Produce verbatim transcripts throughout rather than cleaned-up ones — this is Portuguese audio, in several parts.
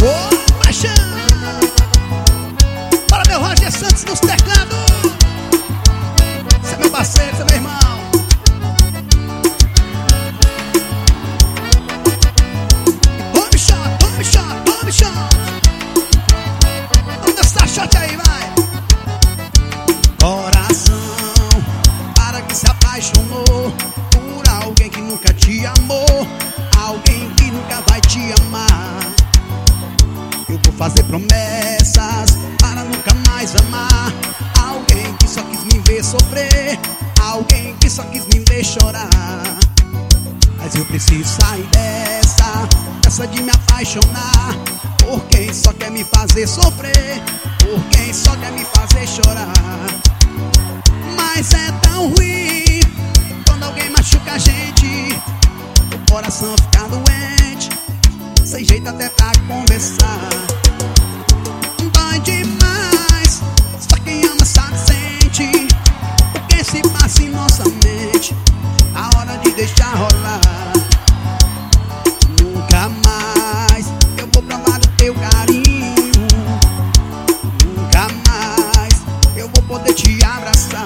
Ô, paixão! Bora, meu Roger Santos nos teclados. Você é meu parceiro, você é meu irmão. Tome shot, tome shot, tome shot. Vamos dançar shot aí, vai. Coração, para que se apaixonou por alguém que nunca te amou, alguém que nunca vai te amar. Eu vou fazer promessas para nunca mais amar alguém que só quis me ver sofrer, alguém que só quis me ver chorar. Mas eu preciso sair dessa, dessa de me apaixonar por quem só quer me fazer sofrer, por quem só quer me fazer chorar. Mas é tão ruim quando alguém machuca a gente, o coração fica doente, sem jeito até pra conversar. Dói demais, só quem ama sabe sente o que se passa em nossa mente, a hora de deixar rolar. Nunca mais eu vou provar o teu carinho, nunca mais eu vou poder te abraçar.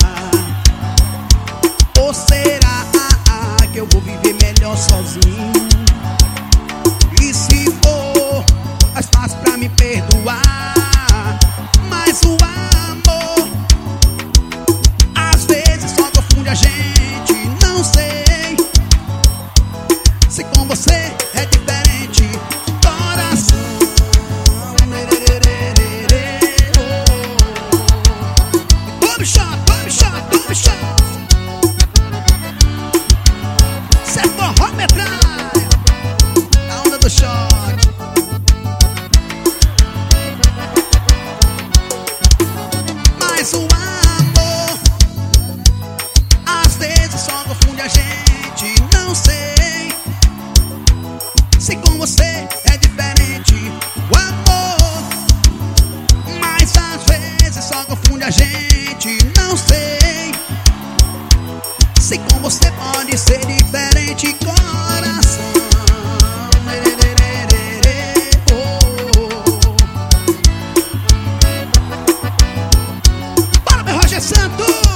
Ou será que eu vou viver melhor sozinho? E se for mais fácil pra me perdoar, mas o amor às vezes só confunde a gente. Não sei se com você é diferente. Coração, tome shot, tome shot, tome shot. Cê é forró metralha, a onda do shot. Mas o amor às vezes só confunde a gente. Não sei se com você é diferente. O amor, mas às vezes só confunde a gente. Não sei se com você pode ser diferente. Coração, bora, meu Roger Santos.